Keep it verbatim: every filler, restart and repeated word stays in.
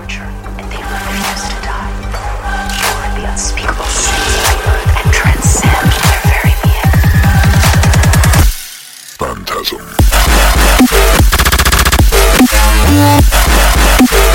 torture, and they refuse to die. Or the unspeakable sins of the earth and transcend their very being. Phantasm.